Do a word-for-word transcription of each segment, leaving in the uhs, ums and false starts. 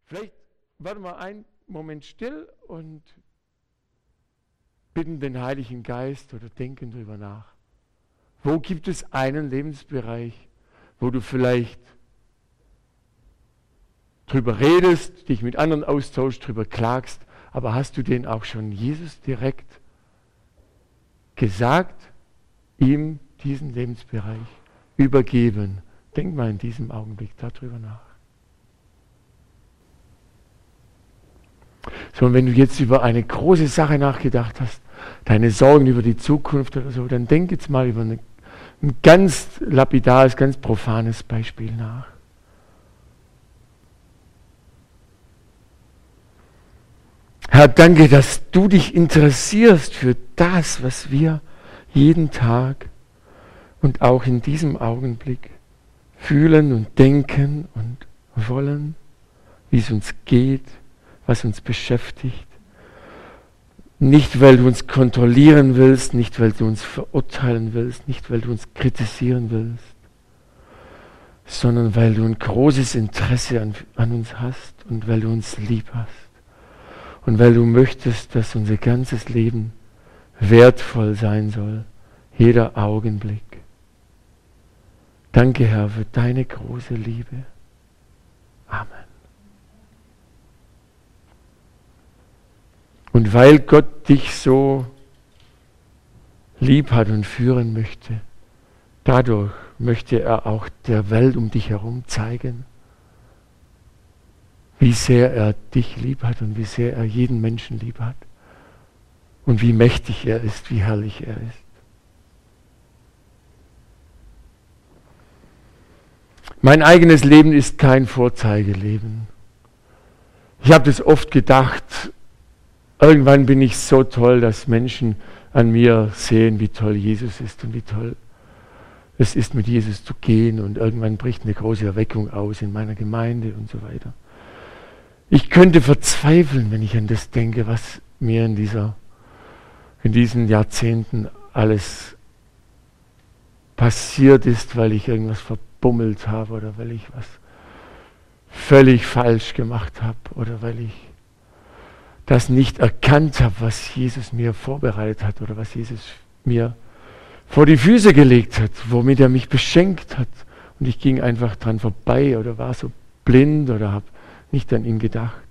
Vielleicht werden wir einen Moment still und bitten den Heiligen Geist oder denken darüber nach. Wo gibt es einen Lebensbereich, wo du vielleicht drüber redest, dich mit anderen austauschst, drüber klagst, aber hast du den auch schon Jesus direkt gesagt, ihm diesen Lebensbereich übergeben? Denk mal in diesem Augenblick darüber nach. So, und wenn du jetzt über eine große Sache nachgedacht hast, deine Sorgen über die Zukunft oder so, dann denk jetzt mal über eine, ein ganz lapidares, ganz profanes Beispiel nach. Herr, danke, dass du dich interessierst für das, was wir jeden Tag und auch in diesem Augenblick fühlen und denken und wollen, wie es uns geht, was uns beschäftigt. Nicht, weil du uns kontrollieren willst, nicht, weil du uns verurteilen willst, nicht, weil du uns kritisieren willst, sondern weil du ein großes Interesse an, an uns hast und weil du uns lieb hast und weil du möchtest, dass unser ganzes Leben wertvoll sein soll, jeder Augenblick. Danke, Herr, für deine große Liebe. Amen. Und weil Gott dich so lieb hat und führen möchte, dadurch möchte er auch der Welt um dich herum zeigen, wie sehr er dich lieb hat und wie sehr er jeden Menschen lieb hat und wie mächtig er ist, wie herrlich er ist. Mein eigenes Leben ist kein Vorzeigeleben. Ich habe das oft gedacht, irgendwann bin ich so toll, dass Menschen an mir sehen, wie toll Jesus ist und wie toll es ist, mit Jesus zu gehen. Und irgendwann bricht eine große Erweckung aus in meiner Gemeinde und so weiter. Ich könnte verzweifeln, wenn ich an das denke, was mir in, dieser, in diesen Jahrzehnten alles passiert ist, weil ich irgendwas verbummelt habe oder weil ich was völlig falsch gemacht habe oder weil ich das nicht erkannt habe, was Jesus mir vorbereitet hat oder was Jesus mir vor die Füße gelegt hat, womit er mich beschenkt hat. Und ich ging einfach dran vorbei oder war so blind oder habe nicht an ihn gedacht.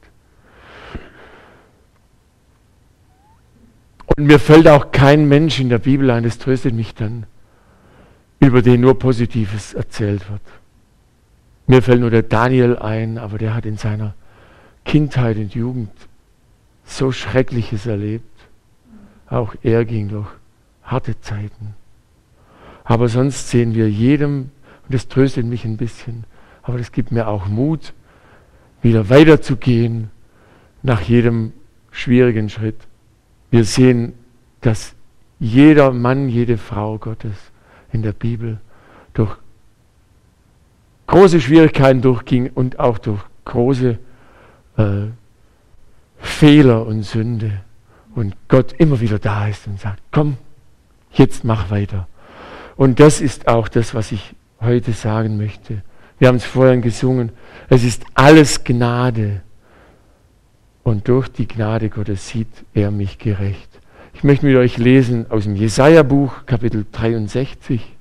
Und mir fällt auch kein Mensch in der Bibel ein, das tröstet mich dann, über den nur Positives erzählt wird. Mir fällt nur der Daniel ein, aber der hat in seiner Kindheit und Jugend so Schreckliches erlebt. Auch er ging durch harte Zeiten. Aber sonst sehen wir jedem, und das tröstet mich ein bisschen, aber das gibt mir auch Mut, wieder weiterzugehen nach jedem schwierigen Schritt. Wir sehen, dass jeder Mann, jede Frau Gottes in der Bibel durch große Schwierigkeiten durchging und auch durch große äh, Fehler und Sünde. Und Gott immer wieder da ist und sagt, komm, jetzt mach weiter. Und das ist auch das, was ich heute sagen möchte. Wir haben es vorhin gesungen. Es ist alles Gnade. Und durch die Gnade Gottes sieht er mich gerecht. Ich möchte mit euch lesen aus dem Jesaja-Buch, Kapitel dreiundsechzig.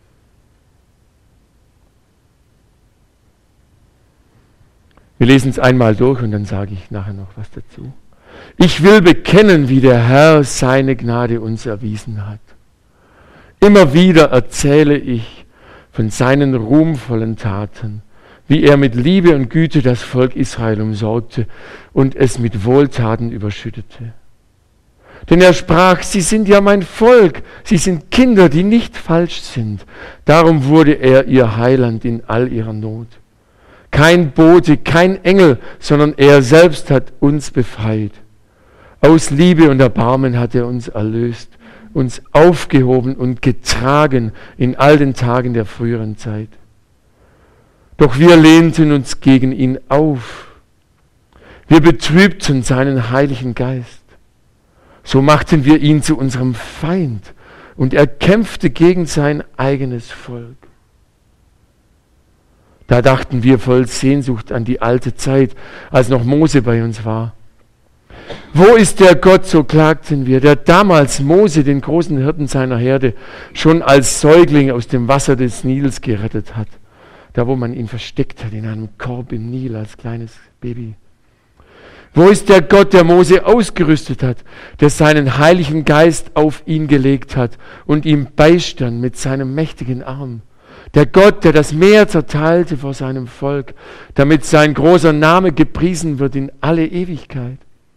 Wir lesen es einmal durch und dann sage ich nachher noch was dazu. Ich will bekennen, wie der Herr seine Gnade uns erwiesen hat. Immer wieder erzähle ich von seinen ruhmvollen Taten, wie er mit Liebe und Güte das Volk Israel umsorgte und es mit Wohltaten überschüttete. Denn er sprach, sie sind ja mein Volk, sie sind Kinder, die nicht falsch sind. Darum wurde er ihr Heiland in all ihrer Not. Kein Bote, kein Engel, sondern er selbst hat uns befreit. Aus Liebe und Erbarmen hat er uns erlöst, uns aufgehoben und getragen in all den Tagen der früheren Zeit. Doch wir lehnten uns gegen ihn auf. Wir betrübten seinen Heiligen Geist. So machten wir ihn zu unserem Feind und er kämpfte gegen sein eigenes Volk. Da dachten wir voll Sehnsucht an die alte Zeit, als noch Mose bei uns war. Wo ist der Gott, so klagten wir, der damals Mose, den großen Hirten seiner Herde, schon als Säugling aus dem Wasser des Nils gerettet hat? Da, wo man ihn versteckt hat, in einem Korb im Nil als kleines Baby. Wo ist der Gott, der Mose ausgerüstet hat, der seinen heiligen Geist auf ihn gelegt hat und ihm beistand mit seinem mächtigen Arm? Der Gott, der das Meer zerteilte vor seinem Volk, damit sein großer Name gepriesen wird in alle Ewigkeit.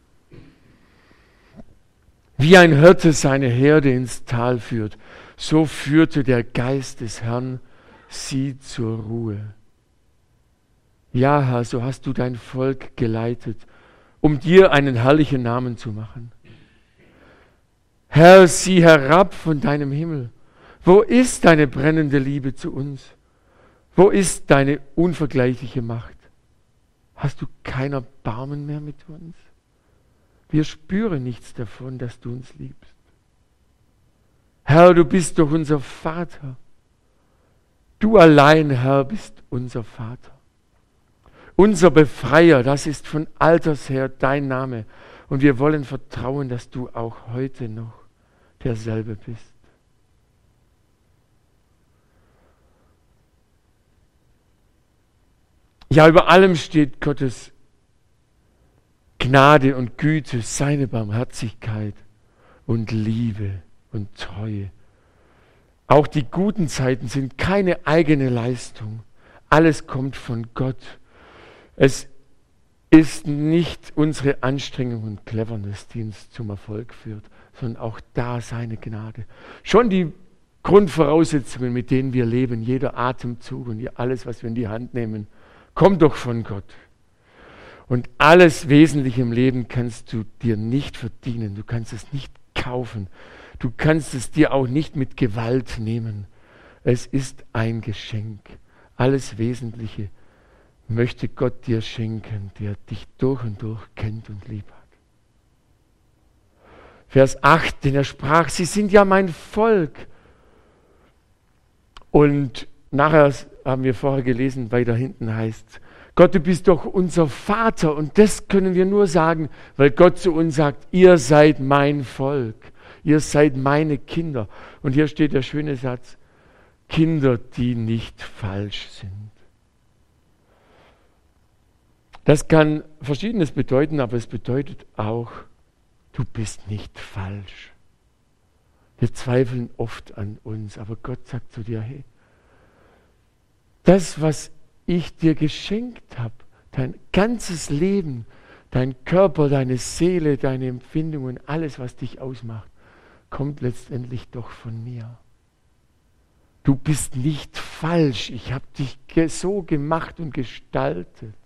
Wie ein Hirte seine Herde ins Tal führt, so führte der Geist des Herrn sie zur Ruhe. Ja, Herr, so hast du dein Volk geleitet, um dir einen herrlichen Namen zu machen. Herr, sieh herab von deinem Himmel. Wo ist deine brennende Liebe zu uns? Wo ist deine unvergleichliche Macht? Hast du kein Erbarmen mehr mit uns? Wir spüren nichts davon, dass du uns liebst. Herr, du bist doch unser Vater. Du allein, Herr, bist unser Vater. Unser Befreier, das ist von alters her dein Name. Und wir wollen vertrauen, dass du auch heute noch derselbe bist. Ja, über allem steht Gottes Gnade und Güte, seine Barmherzigkeit und Liebe und Treue. Auch die guten Zeiten sind keine eigene Leistung. Alles kommt von Gott. Es ist nicht unsere Anstrengung und Cleverness, die uns zum Erfolg führt, sondern auch da seine Gnade. Schon die Grundvoraussetzungen, mit denen wir leben, jeder Atemzug und alles, was wir in die Hand nehmen, kommt doch von Gott. Und alles Wesentliche im Leben kannst du dir nicht verdienen. Du kannst es nicht kaufen. Du kannst es dir auch nicht mit Gewalt nehmen. Es ist ein Geschenk. Alles Wesentliche möchte Gott dir schenken, der dich durch und durch kennt und lieb hat. Vers acht, denn er sprach, sie sind ja mein Volk. Und nachher haben wir vorher gelesen, weiter hinten heißt, Gott, du bist doch unser Vater. Und das können wir nur sagen, weil Gott zu uns sagt, ihr seid mein Volk. Ihr seid meine Kinder. Und hier steht der schöne Satz, Kinder, die nicht falsch sind. Das kann Verschiedenes bedeuten, aber es bedeutet auch, du bist nicht falsch. Wir zweifeln oft an uns, aber Gott sagt zu dir, hey, das, was ich dir geschenkt habe, dein ganzes Leben, dein Körper, deine Seele, deine Empfindungen, alles, was dich ausmacht, kommt letztendlich doch von mir. Du bist nicht falsch. Ich habe dich so gemacht und gestaltet.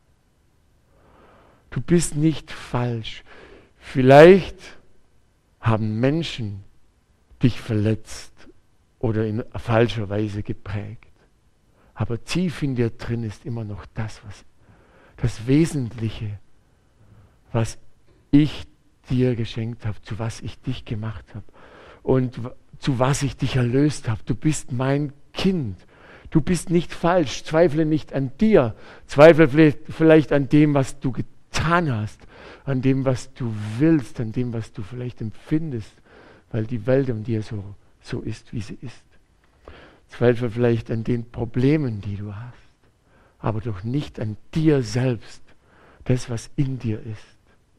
Du bist nicht falsch. Vielleicht haben Menschen dich verletzt oder in falscher Weise geprägt. Aber tief in dir drin ist immer noch das, was das Wesentliche, was ich dir geschenkt habe, zu was ich dich gemacht habe und zu was ich dich erlöst habe. Du bist mein Kind. Du bist nicht falsch. Zweifle nicht an dir. Zweifle vielleicht, vielleicht an dem, was du getan hast, an dem, was du willst, an dem, was du vielleicht empfindest, weil die Welt um dir so, so ist, wie sie ist. Zweifle vielleicht an den Problemen, die du hast, aber doch nicht an dir selbst, das, was in dir ist.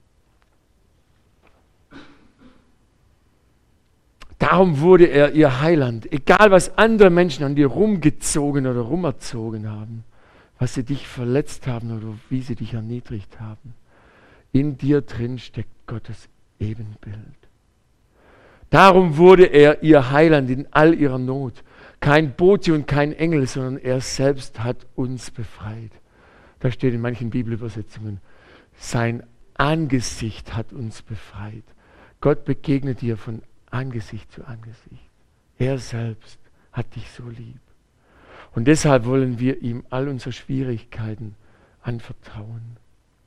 Darum wurde er ihr Heiland, egal was andere Menschen an dir rumgezogen oder rumerzogen haben, was sie dich verletzt haben oder wie sie dich erniedrigt haben. In dir drin steckt Gottes Ebenbild. Darum wurde er ihr Heiland in all ihrer Not. Kein Bote und kein Engel, sondern er selbst hat uns befreit. Da steht in manchen Bibelübersetzungen, sein Angesicht hat uns befreit. Gott begegnet dir von Angesicht zu Angesicht. Er selbst hat dich so lieb. Und deshalb wollen wir ihm all unsere Schwierigkeiten anvertrauen.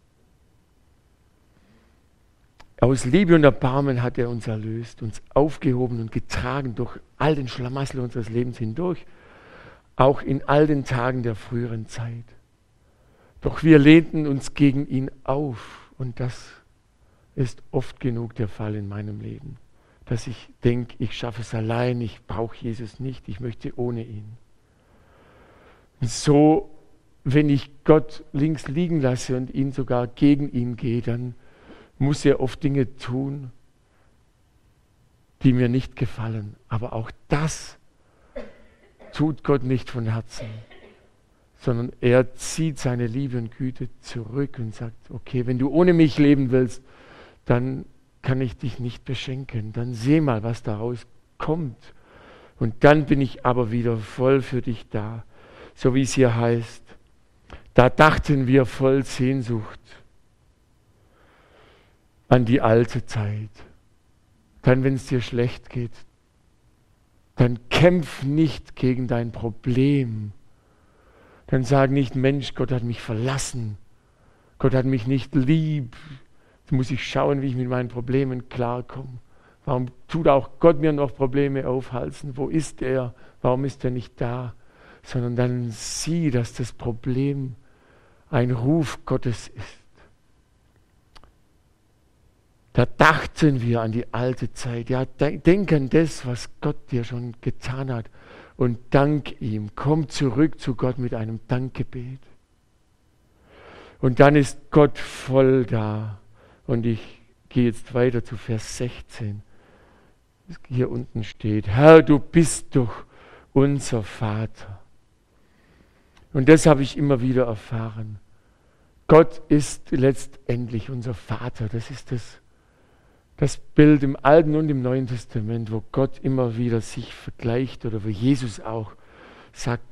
Aus Liebe und Erbarmen hat er uns erlöst, uns aufgehoben und getragen durch all den Schlamassel unseres Lebens hindurch. auch in all den Tagen der früheren Zeit. Doch wir lehnten uns gegen ihn auf und das ist oft genug der Fall in meinem Leben, dass ich denke, ich schaffe es allein, ich brauche Jesus nicht, ich möchte ohne ihn. Und so, wenn ich Gott links liegen lasse und ihn sogar gegen ihn gehe, dann muss er oft Dinge tun, die mir nicht gefallen. Aber auch das tut Gott nicht von Herzen, sondern er zieht seine Liebe und Güte zurück und sagt, okay, wenn du ohne mich leben willst, dann kann ich dich nicht beschenken. Dann seh mal, was daraus kommt. Und dann bin ich aber wieder voll für dich da. So wie es hier heißt, da dachten wir voll Sehnsucht an die alte Zeit. Dann, wenn es dir schlecht geht, dann kämpf nicht gegen dein Problem. Dann sag nicht, Mensch, Gott hat mich verlassen. Gott hat mich nicht lieb. Jetzt muss ich schauen, wie ich mit meinen Problemen klarkomme. Warum tut auch Gott mir noch Probleme aufhalsen? Wo ist er? Warum ist er nicht da? Sondern dann sieh, dass das Problem ein Ruf Gottes ist. Da dachten wir an die alte Zeit. Ja, denk an das, was Gott dir schon getan hat und dank ihm. Komm zurück zu Gott mit einem Dankgebet. Und dann ist Gott voll da. Und ich gehe jetzt weiter zu Vers sechzehn. Hier unten steht, Herr, du bist doch unser Vater. Und das habe ich immer wieder erfahren. Gott ist letztendlich unser Vater. Das ist das Das Bild im Alten und im Neuen Testament, wo Gott immer wieder sich vergleicht oder wo Jesus auch sagt,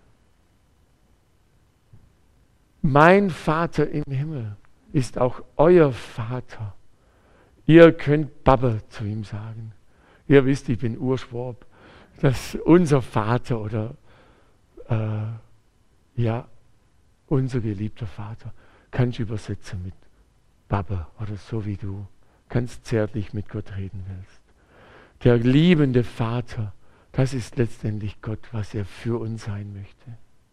mein Vater im Himmel ist auch euer Vater. Ihr könnt Baba zu ihm sagen. Ihr wisst, ich bin Urschwab. Das ist unser Vater oder äh, ja, unser geliebter Vater. Kannst du übersetzen mit Baba oder so wie du ganz zärtlich mit Gott reden willst. Der liebende Vater, das ist letztendlich Gott, was er für uns sein möchte.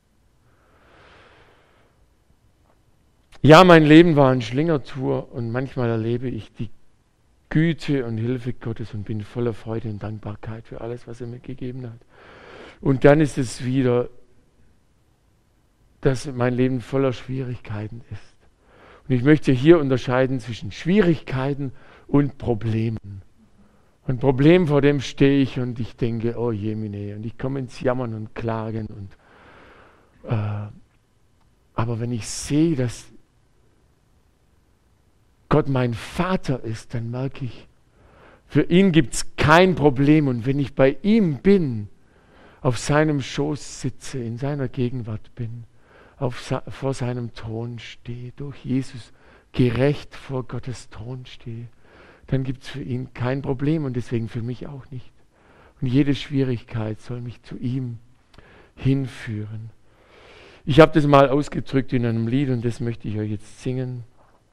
Ja, mein Leben war eine Schlingertour und manchmal erlebe ich die Güte und Hilfe Gottes und bin voller Freude und Dankbarkeit für alles, was er mir gegeben hat. Und dann ist es wieder, dass mein Leben voller Schwierigkeiten ist. Und ich möchte hier unterscheiden zwischen Schwierigkeiten und Problemen. Ein Problem, vor dem stehe ich und ich denke, oh Jemine, und ich komme ins Jammern und Klagen. Und, äh, aber wenn ich sehe, dass Gott mein Vater ist, dann merke ich, für ihn gibt es kein Problem. Und wenn ich bei ihm bin, auf seinem Schoß sitze, in seiner Gegenwart bin, Auf, vor seinem Thron stehe, durch Jesus gerecht vor Gottes Thron stehe, dann gibt es für ihn kein Problem und deswegen für mich auch nicht. Und jede Schwierigkeit soll mich zu ihm hinführen. Ich habe das mal ausgedrückt in einem Lied und das möchte ich euch jetzt singen.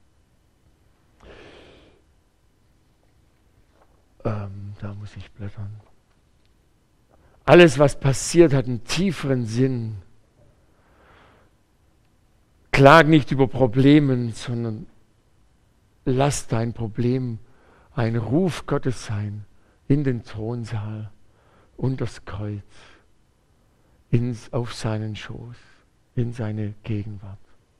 Ähm, da muss ich blättern. Alles, was passiert, hat einen tieferen Sinn. Klag nicht über Probleme, sondern lass dein Problem ein Ruf Gottes sein in den Thronsaal, unter das Kreuz, ins, auf seinen Schoß, in seine Gegenwart.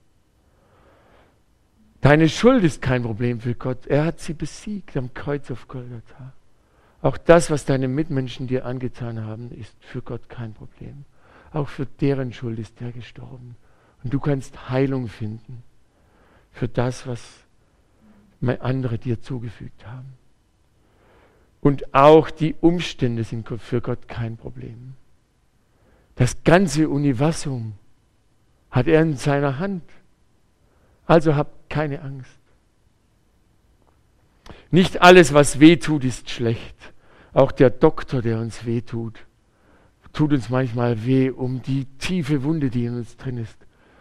Deine Schuld ist kein Problem für Gott. Er hat sie besiegt am Kreuz auf Golgatha. Auch das, was deine Mitmenschen dir angetan haben, ist für Gott kein Problem. Auch für deren Schuld ist er gestorben. Und du kannst Heilung finden für das, was andere dir zugefügt haben. Und auch die Umstände sind für Gott kein Problem. Das ganze Universum hat er in seiner Hand. Also habt keine Angst. Nicht alles, was weh tut, ist schlecht. Auch der Doktor, der uns weh tut, tut uns manchmal weh, um die tiefe Wunde, die in uns drin ist,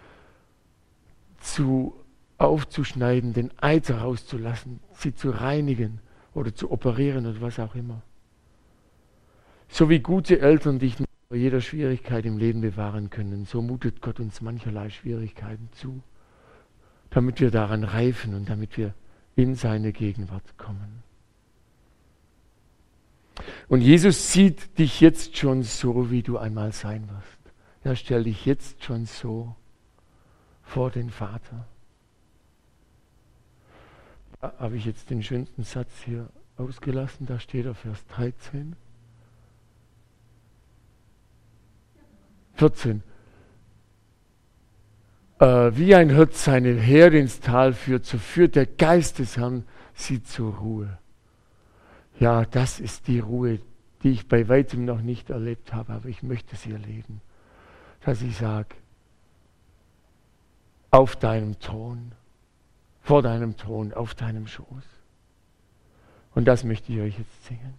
zu aufzuschneiden, den Eiter rauszulassen, sie zu reinigen oder zu operieren oder was auch immer. So wie gute Eltern dich vor jeder Schwierigkeit im Leben bewahren können, so mutet Gott uns mancherlei Schwierigkeiten zu, damit wir daran reifen und damit wir in seine Gegenwart kommen. Und Jesus sieht dich jetzt schon so, wie du einmal sein wirst. Er stellt dich jetzt schon so vor den Vater. Da habe ich jetzt den schönsten Satz hier ausgelassen, da steht er Vers dreizehn. vierzehn. Äh, wie ein Hirt seine Herde ins Tal führt, so führt der Geist des Herrn sie zur Ruhe. Ja, das ist die Ruhe, die ich bei weitem noch nicht erlebt habe, aber ich möchte sie erleben. Dass ich sage, auf deinem Thron, vor deinem Thron, auf deinem Schoß. Und das möchte ich euch jetzt singen.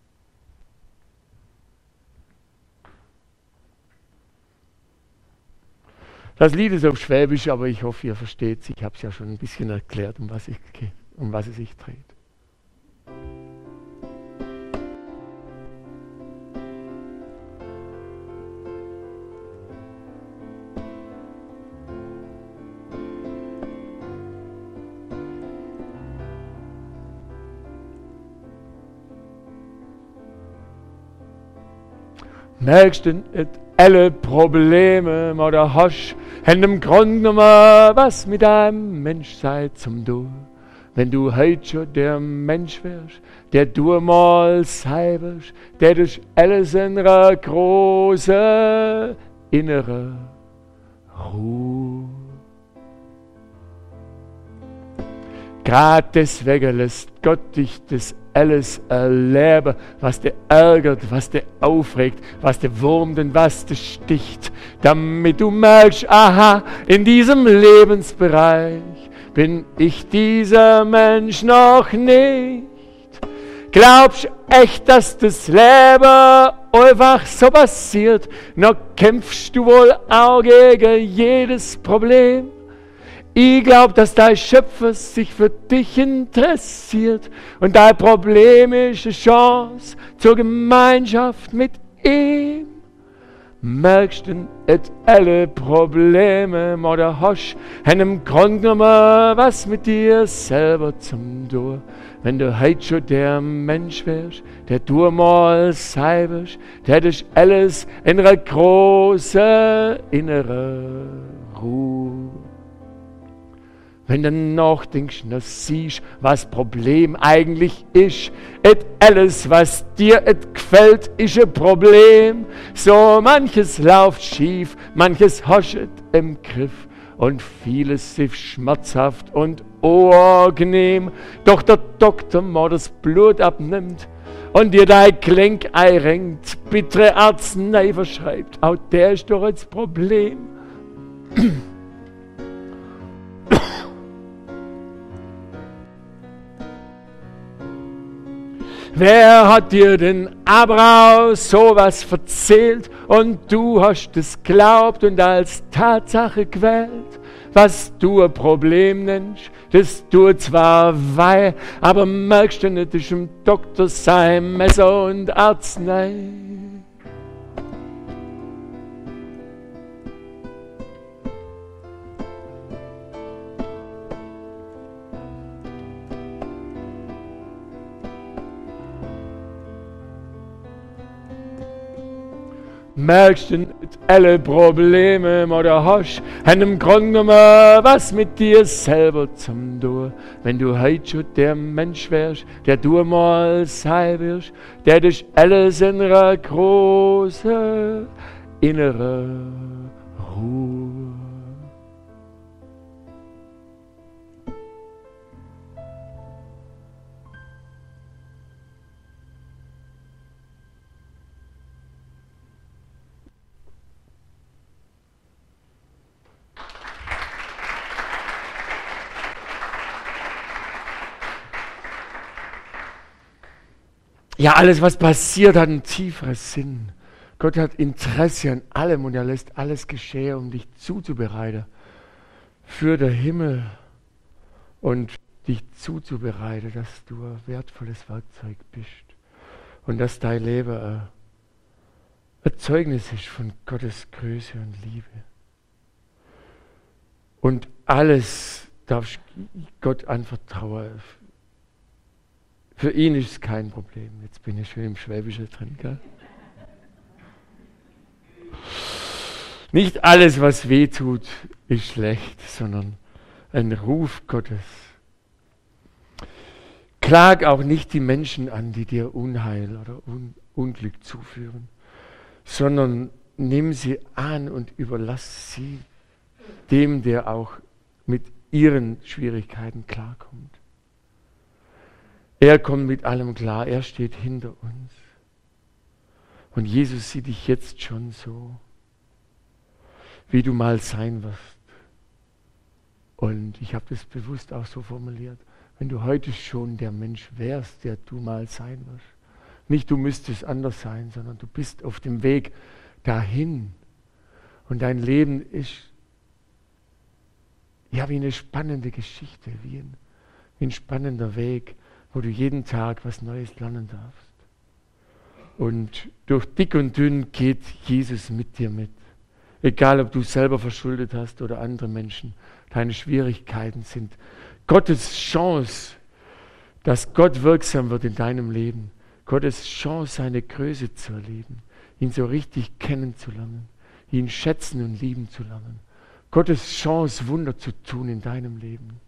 Das Lied ist auf Schwäbisch, aber ich hoffe, ihr versteht es. Ich habe es ja schon ein bisschen erklärt, um was, ich, um was es sich dreht. Merkst du nicht alle Probleme, die du hast, haben im Grunde genommen was mit deinem Menschsein zum tun. Wenn du heute schon der Mensch wärst, der du mal sein wirst, der durch alles in einer großen innere Ruhe. Gerade deswegen lässt Gott dich das alles erleben, was dir ärgert, was dir aufregt, was dir wurmt und was dir sticht, damit du merkst, aha, in diesem Lebensbereich bin ich dieser Mensch noch nicht. Glaubst du echt, dass das Leben einfach so passiert? Noch kämpfst du wohl auch gegen jedes Problem? Ich glaube, dass dein Schöpfer sich für dich interessiert und dein Problem ist eine Chance zur Gemeinschaft mit ihm. Merkst du nicht alle Probleme, die du hast, haben im Grunde genommen was mit dir selber zum tun. Wenn du heute schon der Mensch wärst, der du mal sein wirst, der dich alles in einer großen inneren Ruhe. Wenn du nachdenkst, dann siehst, was das Problem eigentlich ist. Et alles, was dir et gefällt, ist ein Problem. So manches läuft schief, manches hast et im Griff. Und vieles ist schmerzhaft und unangenehm. Doch der Doktor mal das Blut abnimmt und dir dein Gelenk einrenkt, bittere Arznei verschreibt. Auch der ist doch das Problem. Wer hat dir denn aber sowas erzählt und du hast es glaubt und als Tatsache gewählt? Was du ein Problem nennst, das tut zwar weh, aber merkst du nicht, ist im Doktor sein Messer und Arznei. Merkst du nicht alle Probleme, die du hast, haben im Grunde genommen was mit dir selber zum tun. Wenn du heute schon der Mensch wärst, der du mal sein wirst, der dich alles in einer großen inneren Ruhe. Ja, alles, was passiert, hat einen tieferen Sinn. Gott hat Interesse an allem und er lässt alles geschehen, um dich zuzubereiten für den Himmel und dich zuzubereiten, dass du ein wertvolles Werkzeug bist und dass dein Leben ein, ein Zeugnis ist von Gottes Größe und Liebe. Und alles darfst Gott anvertrauen. Für ihn ist es kein Problem. Jetzt bin ich schön im Schwäbischen drin, gell? Nicht alles, was weh tut, ist schlecht, sondern ein Ruf Gottes. Klag auch nicht die Menschen an, die dir Unheil oder Un- Unglück zuführen, sondern nimm sie an und überlass sie dem, der auch mit ihren Schwierigkeiten klarkommt. Er kommt mit allem klar, er steht hinter uns. Und Jesus sieht dich jetzt schon so, wie du mal sein wirst. Und ich habe das bewusst auch so formuliert, wenn du heute schon der Mensch wärst, der du mal sein wirst. Nicht du müsstest anders sein, sondern du bist auf dem Weg dahin. Und dein Leben ist ja wie eine spannende Geschichte, wie ein, wie ein spannender Weg, wo du jeden Tag was Neues lernen darfst. Und durch dick und dünn geht Jesus mit dir mit. Egal, ob du selber verschuldet hast oder andere Menschen, deine Schwierigkeiten sind Gottes Chance, dass Gott wirksam wird in deinem Leben. Gottes Chance, seine Größe zu erleben, ihn so richtig kennenzulernen, ihn schätzen und lieben zu lernen. Gottes Chance, Wunder zu tun in deinem Leben.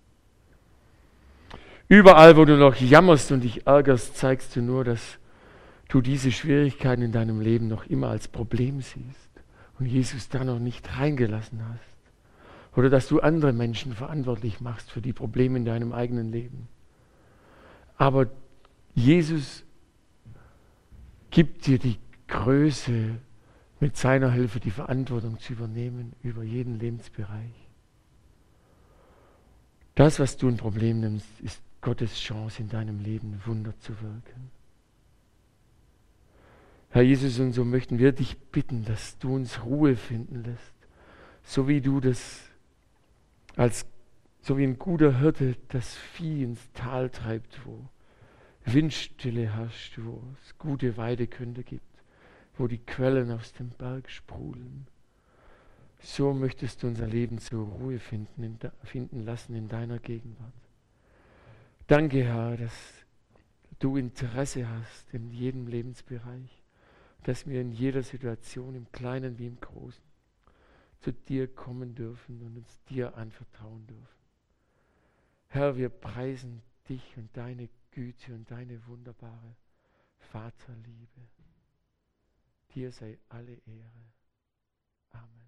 Überall, wo du noch jammerst und dich ärgerst, zeigst du nur, dass du diese Schwierigkeiten in deinem Leben noch immer als Problem siehst und Jesus da noch nicht reingelassen hast. Oder dass du andere Menschen verantwortlich machst für die Probleme in deinem eigenen Leben. Aber Jesus gibt dir die Größe, mit seiner Hilfe die Verantwortung zu übernehmen über jeden Lebensbereich. Das, was du ein Problem nimmst, ist Gottes Chance in deinem Leben, Wunder zu wirken. Herr Jesus, und so möchten wir dich bitten, dass du uns Ruhe finden lässt, so wie du das als so wie ein guter Hirte das Vieh ins Tal treibt, wo Windstille herrscht, wo es gute Weidekünde gibt, wo die Quellen aus dem Berg sprudeln. So möchtest du unser Leben zur Ruhe finden, in, finden lassen in deiner Gegenwart. Danke, Herr, dass du Interesse hast in jedem Lebensbereich, dass wir in jeder Situation, im Kleinen wie im Großen, zu dir kommen dürfen und uns dir anvertrauen dürfen. Herr, wir preisen dich und deine Güte und deine wunderbare Vaterliebe. Dir sei alle Ehre. Amen.